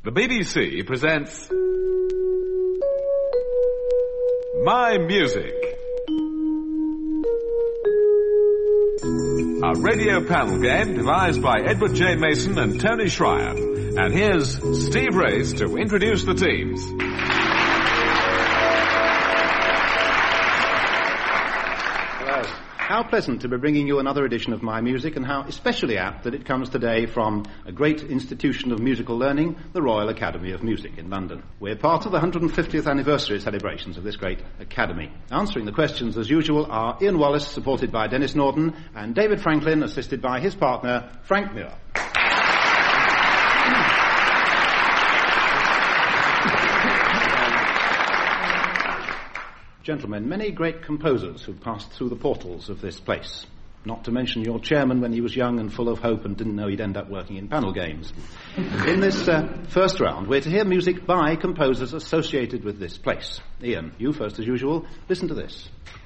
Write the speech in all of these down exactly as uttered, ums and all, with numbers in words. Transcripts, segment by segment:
The B B C presents My Music, a radio panel game devised by Edward J. Mason and Tony Schreier. And here's Steve Race to introduce the teams. How pleasant to be bringing you another edition of My Music, and how especially apt that it comes today from a great institution of musical learning, the Royal Academy of Music in London. We're part of the one hundred fiftieth anniversary celebrations of this great academy. Answering the questions, as usual, are Ian Wallace, supported by Dennis Norden, and David Franklin, assisted by his partner, Frank Muir. Gentlemen, many great composers who passed through the portals of this place, not to mention your chairman when he was young and full of hope and didn't know he'd end up working in panel games. In this uh, first round, we're to hear music by composers associated with this place. Ian, you first as usual. Listen to this.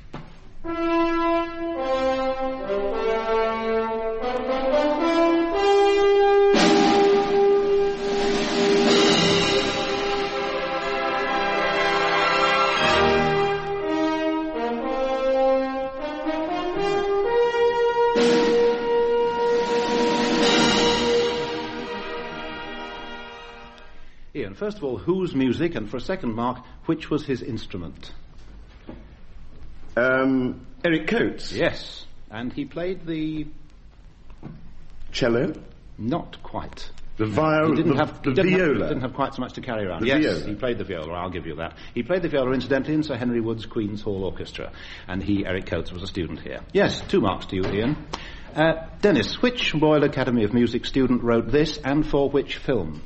Ian, first of all, whose music, and for a second mark, which was his instrument? Um, Eric Coates. Yes, and he played the... Cello? Not quite. The viola? He didn't the, have, the he didn't viola? Have, he didn't have quite so much to carry around. The yes, viola. He played the viola, I'll give you that. He played the viola, incidentally, in Sir Henry Wood's Queen's Hall Orchestra, and he, Eric Coates, was a student here. Yes, two marks to you, Ian. Uh, Dennis, which Royal Academy of Music student wrote this, and for which film?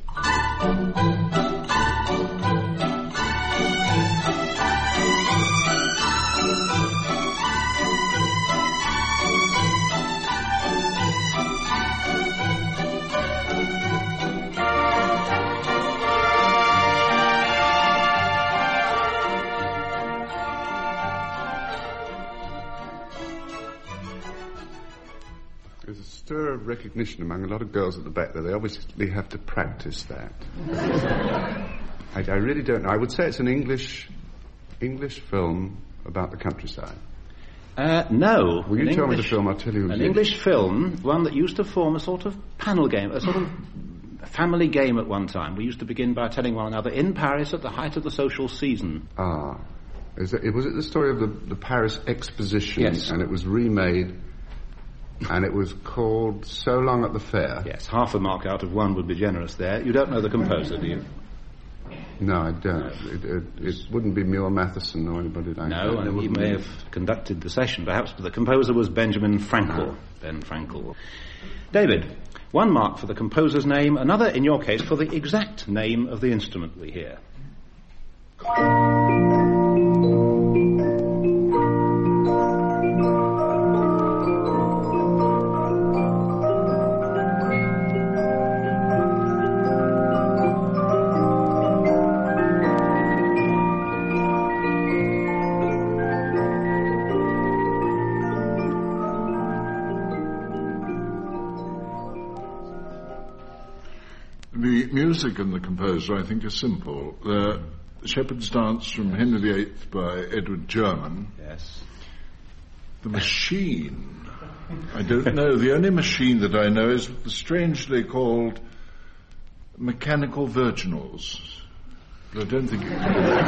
There's a stir of recognition among a lot of girls at the back there. They obviously have to practice that. I, I really don't know. I would say it's an English English film about the countryside. Uh, no. Will you An tell English, me the film? I'll tell you who's An in. English film, one that used to form a sort of panel game, a sort of family game at one time. We used to begin by telling one another in Paris at the height of the social season. Ah. Is it, was it the story of the, the Paris Exposition? Yes. And it was remade, and it was called So Long at the Fair? Yes, half a mark out of one would be generous there. You don't know the composer, do you? No, I don't. It, it, it wouldn't be Muir Matheson or anybody like that. No, and he may have conducted the session, perhaps, but the composer was Benjamin Frankel. Ben Frankel. David, one mark for the composer's name, another, in your case, for the exact name of the instrument we hear. The music and the composer, I think, are simple. The Shepherd's Dance from Henry the Eighth by Edward German. Yes. The machine. I don't know. The only machine that I know is strangely called Mechanical Virginals. But I don't think it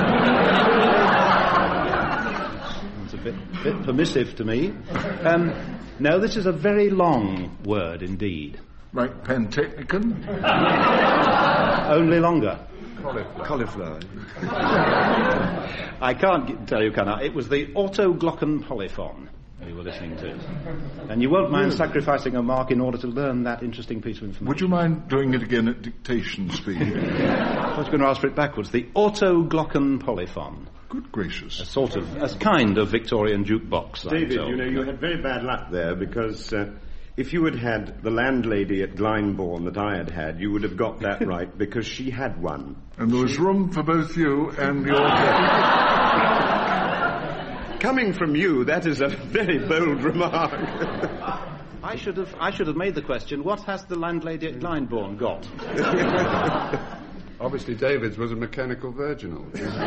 It's a bit, bit permissive to me. Um, no, this is a very long word indeed. Like Pantechnicon? Only longer. Cauliflower. I can't get, tell you, can I? It was the autoglocken polyphon you were listening to. And you won't mind sacrificing a mark in order to learn that interesting piece of information. Would you mind doing it again at dictation speed? I was going to ask for it backwards. The autoglocken polyphon. Good gracious. A sort of, a kind of Victorian jukebox. David, I'm told. you know, you had very bad luck there because uh, if you had had the landlady at Glyndebourne that I had had, you would have got that right because she had one. And there was room for both you and your... Coming from you, that is a very bold remark. I should have I should have made the question, what has the landlady at Glyndebourne got? Obviously, David's was a mechanical virginal.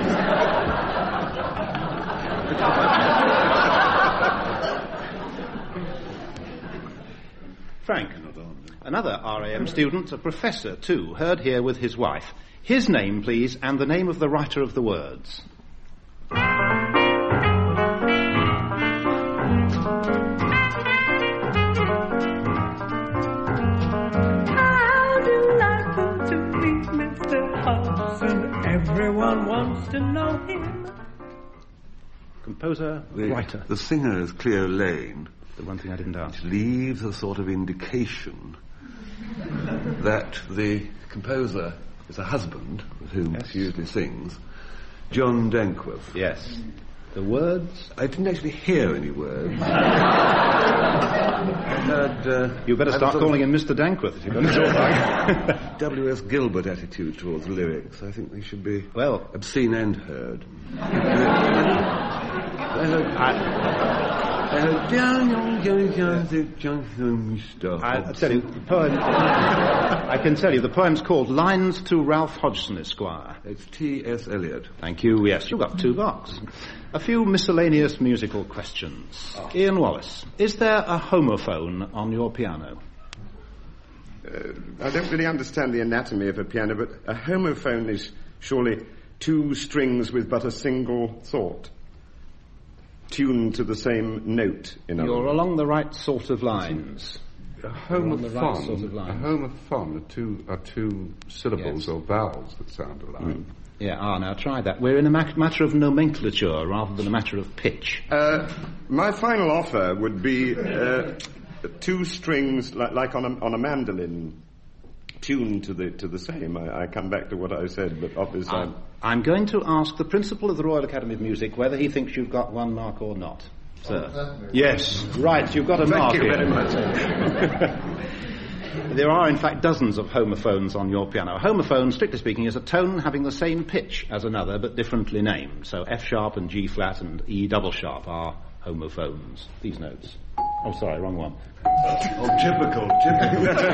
Frank, another R A M student, a professor too, heard here with his wife. His name, please, and the name of the writer of the words. Everyone wants to know him. Composer, the, writer. The singer is Cleo Lane. The one thing I didn't ask. Which leaves a sort of indication that the composer is a husband with whom yes. she usually sings, John Dankworth. Yes. The words? I didn't actually hear any words. I heard, uh, you better start calling him Mister Dankworth if you're going to talk like W S Gilbert attitude towards lyrics. I think they should be well obscene and heard. I heard, I, I heard, I tell you, the poem, I can tell you, the poem's called Lines to Ralph Hodgson, Esquire. It's T S Eliot. Thank you, yes, you got two marks. A few miscellaneous musical questions. Oh. Ian Wallace, is there a homophone on your piano? Uh, I don't really understand the anatomy of a piano, but a homophone is surely two strings with but a single thought, tuned to the same note. In You're along the right sort of lines. A homophone, right sort of lines. A homophone are two, are two syllables yes. or vowels that sound alike. Mm. Yeah, ah, now try that. We're in a ma- matter of nomenclature rather than a matter of pitch. Uh, my final offer would be uh, two strings like, like on a on a mandolin, tuned to the to the same. I, I come back to what I said, but obviously I'm, I'm going to ask the principal of the Royal Academy of Music whether he thinks you've got one mark or not, sir. Oh, yes, right. You've got a Thank mark. Thank you here. very much. There are, in fact, dozens of homophones on your piano. A homophone, strictly speaking, is a tone having the same pitch as another, but differently named. So F sharp and G flat and E double sharp are homophones. These notes. Oh, sorry, wrong one. Oh, typical, typical.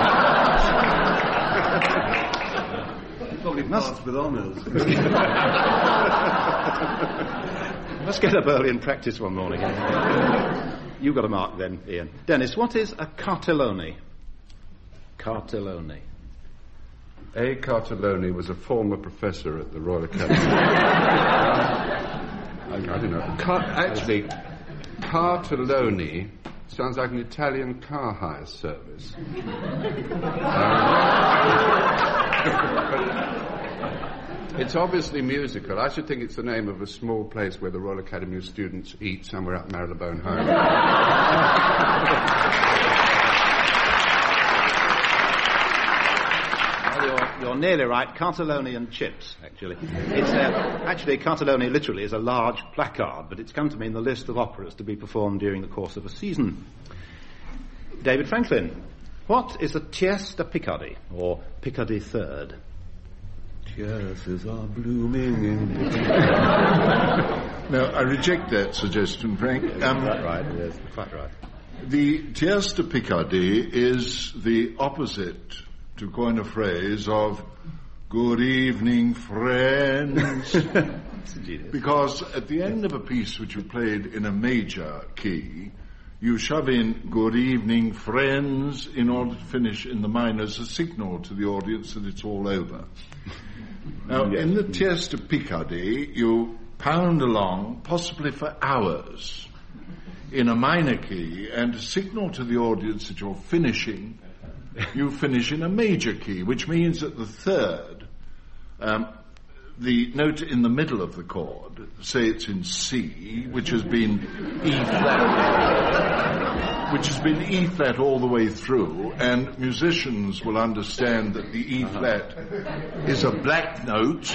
Probably passed with honours. Let's get up early and practice one morning. You got a mark then, Ian. Dennis, what is a cartellone? Cartellone. A. Cartellone was a former professor at the Royal Academy. I, I don't know. Car- actually, Cartellone sounds like an Italian car hire service. um, it's obviously musical. I should think it's the name of a small place where the Royal Academy of Students eat somewhere up Marylebone Highway. You're nearly right. Cartellone and chips, actually. It's uh, actually, Cartellone literally is a large placard, but it's come to mean the list of operas to be performed during the course of a season. David Franklin, what is a tierce de Picardy, or Picardy third? Tierces are blooming in No, I reject that suggestion, Frank. Um, quite right, yes, quite right. The tierce de Picardy is the opposite, to coin a phrase, of good evening, friends. Because at the end of a piece which you played in a major key, you shove in good evening, friends, in order to finish in the minor as a signal to the audience that it's all over. Now, yes. In the tierce de Picardy, you pound along, possibly for hours, in a minor key, and to signal to the audience that you're finishing, you finish in a major key, which means that the third, um, the note in the middle of the chord, say it's in C, which has been E flat, which has been E flat all the way through, and musicians will understand that the E flat is a black note.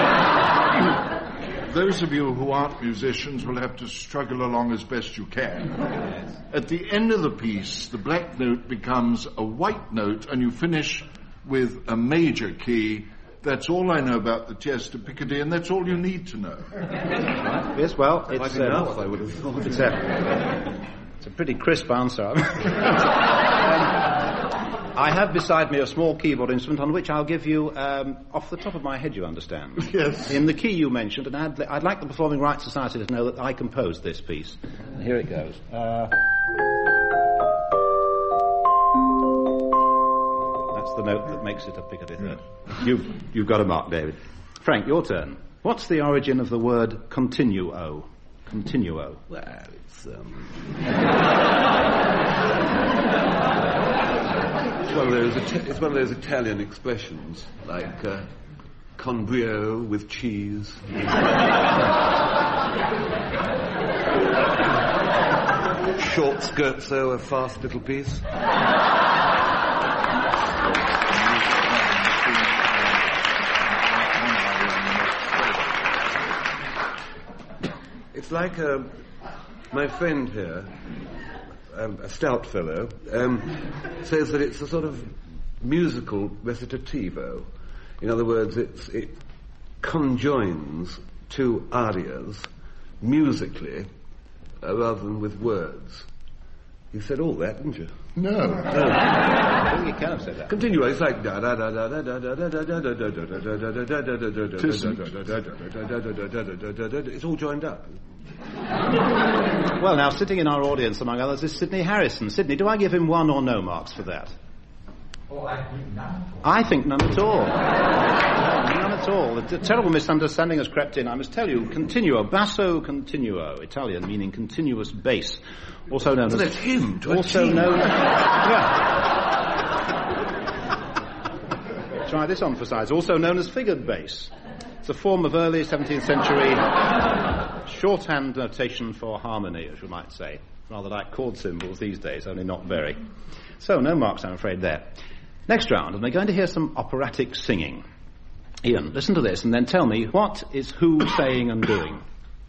Those of you who aren't musicians will have to struggle along as best you can. At the end of the piece, the black note becomes a white note, and you finish with a major key. That's all I know about the tierce de Picardy, and that's all you need to know. Yes, well, it's uh, enough, I would have thought. It's a, it's a pretty crisp answer. um, I have beside me a small keyboard instrument on which I'll give you, um, off the top of my head, you understand. Yes. In the key you mentioned, and I'd, I'd like the Performing Rights Society to know that I composed this piece. And here it goes. Uh, that's the note that makes it a Piccadilly third. You've, you've got a mark, David. Frank, your turn. What's the origin of the word continuo? Continuo. Well, it's, um... it's, one of those Ita- it's one of those Italian expressions, like uh, con brio with cheese. Short scherzo, a fast little piece. It's like a, my friend here, um, a stout fellow, um, says that it's a sort of musical recitativo. In other words, it's, it conjoins two arias musically uh, rather than with words. You said all that, didn't you? No. I think you can have said that. Continue. It's like da da da da da da da da da da da da da da da da. It's all joined up. Well, now, sitting in our audience, among others, is Sidney Harrison. Sidney, do I give him one or no marks for that? Oh, I think none. I think none at all. None at all. The terrible misunderstanding has crept in. I must tell you, continuo, basso continuo, Italian, meaning continuous bass, also known So as... that's him, to a Also T. known... Yeah. Try this on for size. Also known as figured bass. It's a form of early seventeenth century shorthand notation for harmony, as you might say. Rather like chord symbols these days, only not very. So, no marks, I'm afraid, there. Next round, and we're going to hear some operatic singing. Ian, listen to this and then tell me, what is who saying and doing?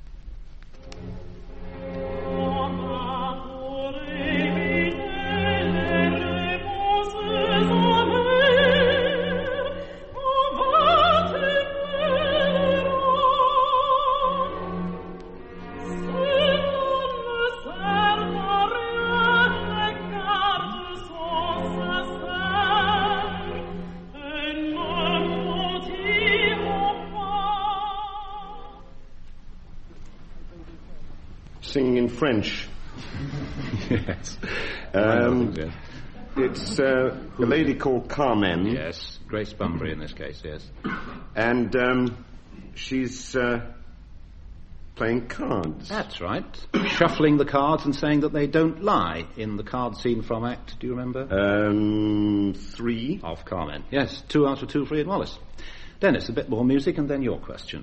Singing in French. Yes. Um, it's uh, a lady called Carmen. Yes, Grace Bunbury in this case, yes. And um, she's uh, playing cards. That's right. Shuffling the cards and saying that they don't lie in the card scene from Act, do you remember? Um, three. Of Carmen. Yes, two out of two for Ian Wallace. Dennis, a bit more music and then your question.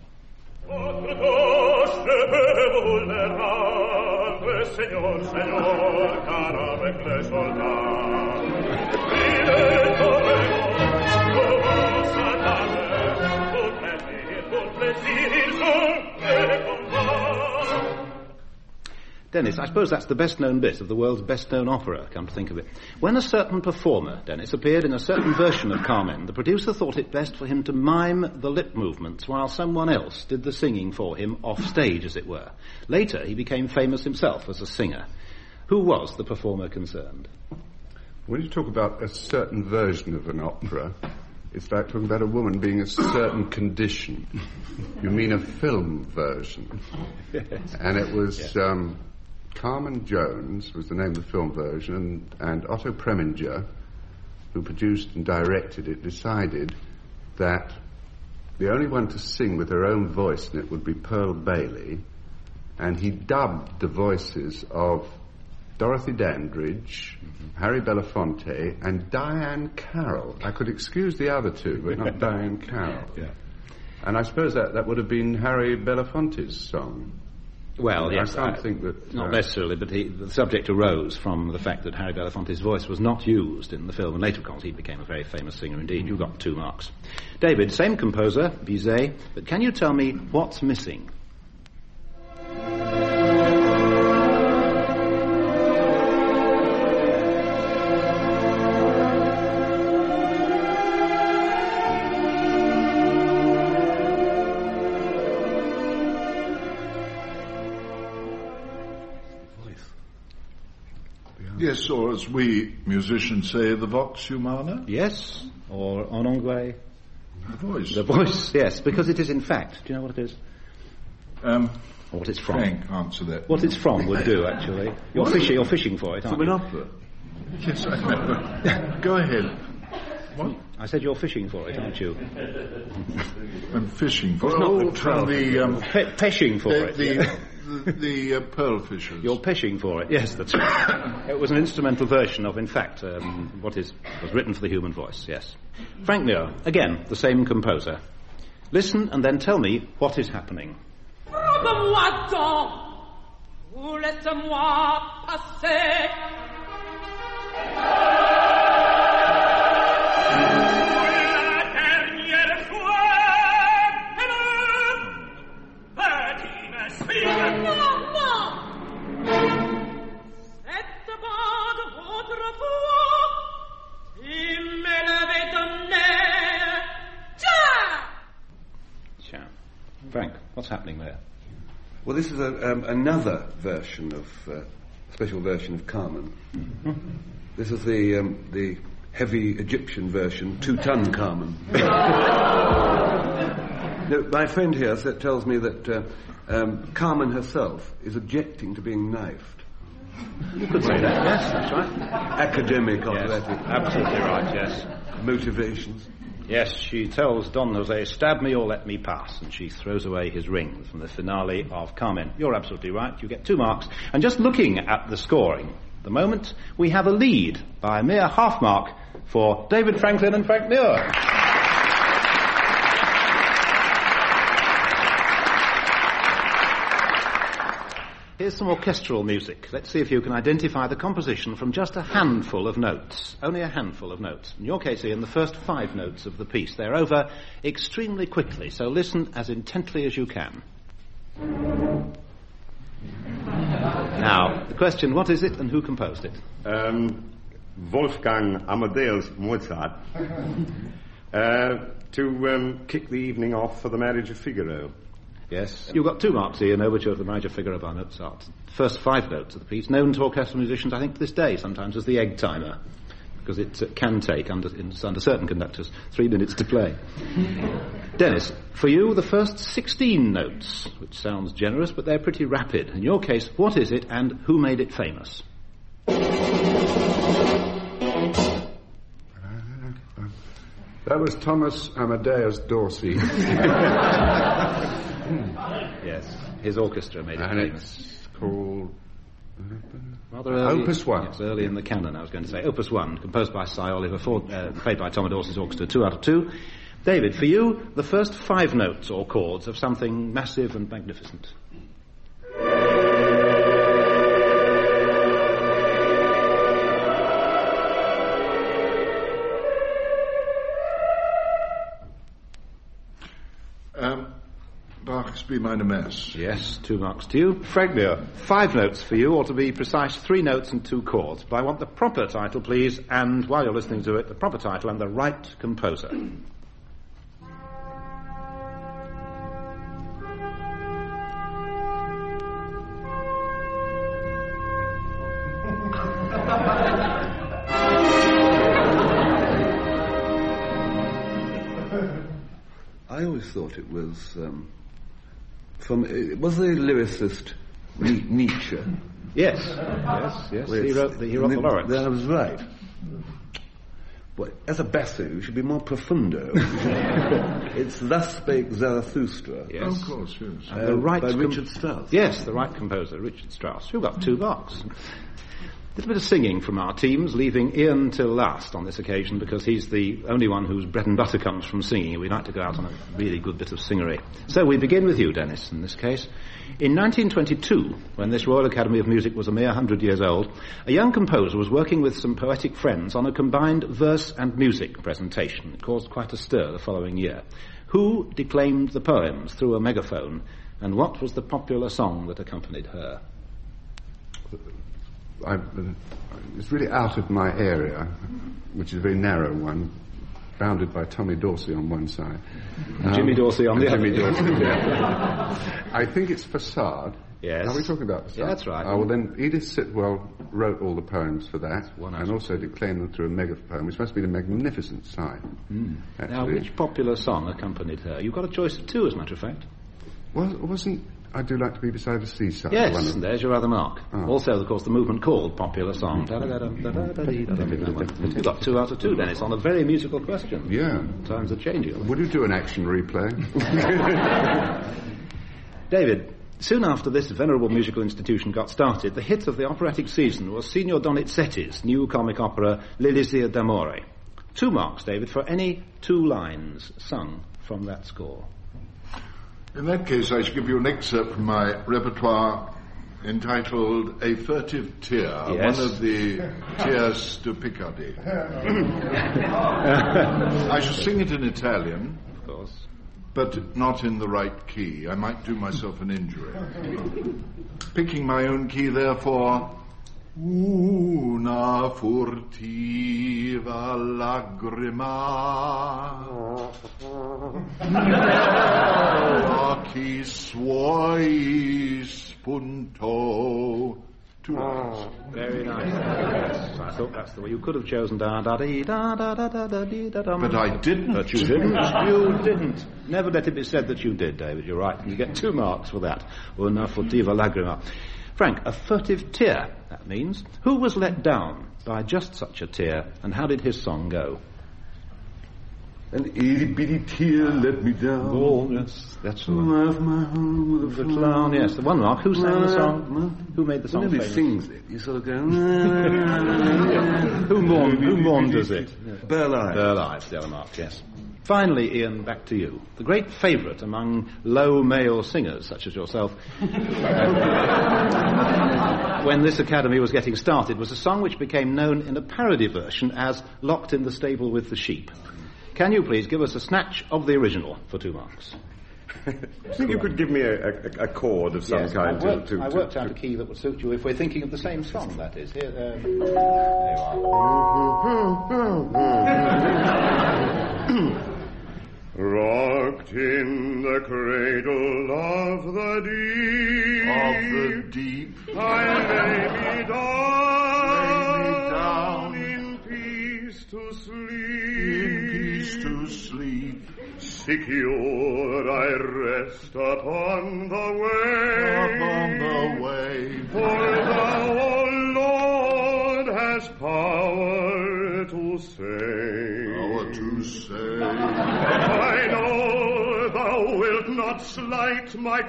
Señor, señor, cara avec les soldats. Il est torrent, satane, tout plaisir, tout plaisir, sont les combats. Dennis, I suppose that's the best-known bit of the world's best-known opera, come to think of it. When a certain performer, Dennis, appeared in a certain version of Carmen, the producer thought it best for him to mime the lip movements while someone else did the singing for him off stage, as it were. Later, he became famous himself as a singer. Who was the performer concerned? When you talk about a certain version of an opera, it's like talking about a woman being a certain condition. You mean a film version. Yes. And it was... Yeah. Um, Carmen Jones was the name of the film version, and, and Otto Preminger, who produced and directed it, decided that the only one to sing with her own voice in it would be Pearl Bailey, and he dubbed the voices of Dorothy Dandridge, mm-hmm. Harry Belafonte, and Diane Carroll. I could excuse the other two, but not Diane Carroll. Yeah. And I suppose that, that would have been Harry Belafonte's song. Well, yes, I can't I, think that... Not uh, necessarily, but he, the subject arose from the fact that Harry Belafonte's voice was not used in the film, and later, of course, he became a very famous singer indeed. You got two marks. David, same composer, Bizet, but can you tell me what's missing? Yes, or as we musicians say, the vox humana? Yes, or en anglais, The voice. the voice, yes, because it is in fact. Do you know what it is? Um, Or what it's from? Frank, answer that. What it's from would do, actually. You're fishing, you're fishing for it, aren't From an you? opera. Yes, I know. Go ahead. What? I said you're fishing for it, aren't you? I'm fishing for not oh, the from trout. the, um, Pe- peshing for the, it. the, the, the uh, pearl fishers. You're peshing for it, yes, that's right. It was an instrumental version of, in fact, um, what is was written for the human voice, yes. Frank Muir, again, the same composer. Listen and then tell me what is happening. Robe-moi donc, ou laisse-moi passer. La dernière fois, vas-tu me suivre? Non, non. Cette bande autrefois, tu me l'avais donnée. Tiens! Ciao. Frank, what's happening there? Well, this is a, um, another version of, uh, a special version of Carmen. This is the um, the heavy Egyptian version, two-ton Carmen. No, my friend here sa- tells me that uh, um, Carmen herself is objecting to being knifed. You could say that, yes, that's right. Academic, Yes, athletic absolutely right, yes. motivations. Yes, she tells Don Jose, stab me or let me pass, and she throws away his ring from the finale of Carmen. You're absolutely right, you get two marks. And just looking at the scoring, at the moment, we have a lead by a mere half mark for David Franklin and Frank Muir. Here's some orchestral music. Let's see if you can identify the composition from just a handful of notes. Only a handful of notes. In your case, Ian, the first five notes of the piece. They're over extremely quickly, so listen as intently as you can. Now, the question, what is it and who composed it? Um, Wolfgang Amadeus Mozart. uh, to um, kick the evening off for the marriage of Figaro. Yes. You've got two marks here, an overture of the Marriage of Figaro by Mozart. First five notes of the piece, known to orchestral musicians, I think, to this day, sometimes as the egg timer, because it uh, can take, under, in, under certain conductors, three minutes to play. Dennis, for you, the first sixteen notes, which sounds generous, but they're pretty rapid. In your case, what is it and who made it famous? That was Thomas Amadeus Dorsey. Yes, his orchestra made it And famous. it's called Rather early, Opus One. Yes, early in the canon, I was going to say. Opus One, composed by Cy Oliver Ford, uh, played by Tom Dorsey's orchestra, two out of two. David, for you, the first five notes or chords of something massive and magnificent. Um, Bach's B minor Mass. Yes, two marks to you. Frank Muir, five notes for you, or to be precise, three notes and two chords. But I want the proper title, please, and while you're listening to it, the proper title and the right composer. I always thought it was um, from. Uh, was the lyricist Ni- Nietzsche? Yes, yes, yes. Well, He wrote the, he wrote the Lawrence. That was right. Well, as a basso, you should be more profundo. It's Thus Spake Zarathustra. Yes. Oh, of course, yes. And the right by com- Richard Strauss. Yes, the right composer, Richard Strauss. You've got two marks. A little bit of singing from our teams, leaving Ian till last on this occasion because he's the only one whose bread and butter comes from singing. We like to go out on a really good bit of singery. So we begin with you, Dennis, in this case. In nineteen twenty-two, when this Royal Academy of Music was a mere hundred years old, a young composer was working with some poetic friends on a combined verse and music presentation. It caused quite a stir the following year. Who declaimed the poems through a megaphone, and what was the popular song that accompanied her? I, uh, it's really out of my area, which is a very narrow one, bounded by Tommy Dorsey on one side. Jimmy Dorsey on the Jimmy other. Dorsey, yeah. I think it's Facade. Yes. Are we talking about the song? Yeah, that's right. Oh, well then, Edith Sitwell wrote all the poems for that, One and also declaimed them through a megaphone, which must be a magnificent sight. Mm. Actually. Now, which popular song accompanied her? You've got a choice of two, as a matter of fact. Was, wasn't I Do Like to Be Beside the Seaside? Yes, one of and there's your other mark. Oh. Also, of course, the movement called Popular Song. You've got two out of two, Dennis, on a very musical question. Yeah. Times are changing. Would you do an action replay? David, soon after this venerable musical institution got started, the hit of the operatic season was Signor Donizetti's new comic opera L'Elisir d'Amore. Two marks, David, for any two lines sung from that score. In that case, I should give you an excerpt from my repertoire entitled A Furtive Tear, Yes. one of the Tears de Picardy. I shall sing it in Italian. Of course. But not in the right key. I might do myself an injury. Picking my own key, therefore, una furtiva lagrima occhi suoi spunto. Two lines. Very nice. Yes, I thought that's the way you could have chosen da da dee da da da da da dee da dum. But I didn't. But you didn't. You didn't. Never let it be said that you did, David. You're right. You get two marks for that. Una furtiva lagrima. Frank, a furtive tear, that means. Who was let down by just such a tear, and how did his song go? An itty bitty tear let me down. Oh, yes, that's the one. Left my home with The a clown, yes, the one mark. Who sang the song? Who made the song Whenever he famous? sings it, you sort of go... Who maund- who maunders it? Burl Ives. Burl Ives, the other mark, yes. Finally, Ian, back to you. The great favourite among low male singers, such as yourself, when this academy was getting started, was a song which became known in a parody version as Locked in the Stable with the Sheep. Can you please give us a snatch of the original for two marks? I think you could give me a, a, a chord of some Yes, kind. I worked, to, to, I worked to, out a key that would suit you if we're thinking of the same song, that is. Here, uh, there you are. Rocked in the cradle of the deep, Of the deep, I lay me down, lay me down in peace to sleep. in peace to sleep. Secure I rest upon the way, Upon the way, for thou, O Lord, hast power to save. power to say. I know thou wilt not slight my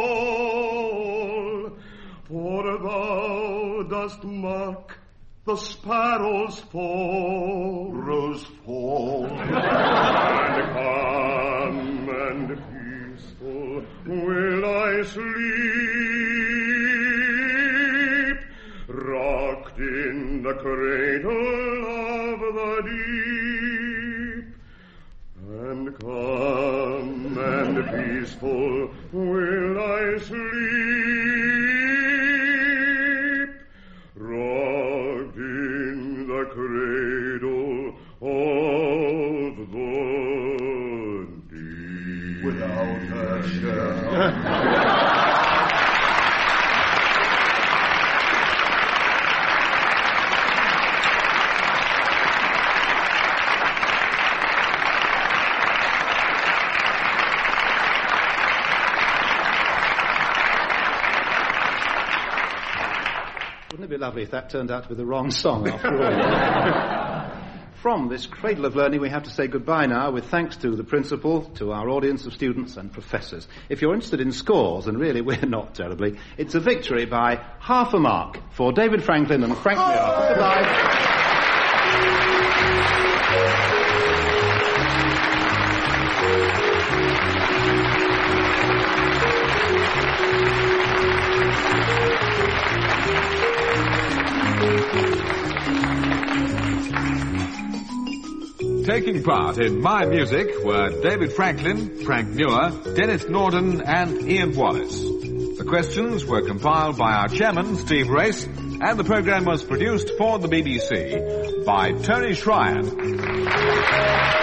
call, for thou dost mark the sparrow's fall. Rose fall. And calm and peaceful will I sleep, rocked in the cradle of the deep. And calm and peaceful will I sleep, rocked in the cradle of the deep. Without a shell. Wouldn't it be lovely if that turned out to be the wrong song after all? From this cradle of learning, we have to say goodbye now with thanks to the principal, to our audience of students and professors. If you're interested in scores, and really we're not terribly, it's a victory by half a mark for David Franklin and Frank Muir. Goodbye. Taking part in My Music were David Franklin, Frank Muir, Dennis Norden and Ian Wallace. The questions were compiled by our chairman, Steve Race, and the programme was produced for the B B C by Tony Schreier.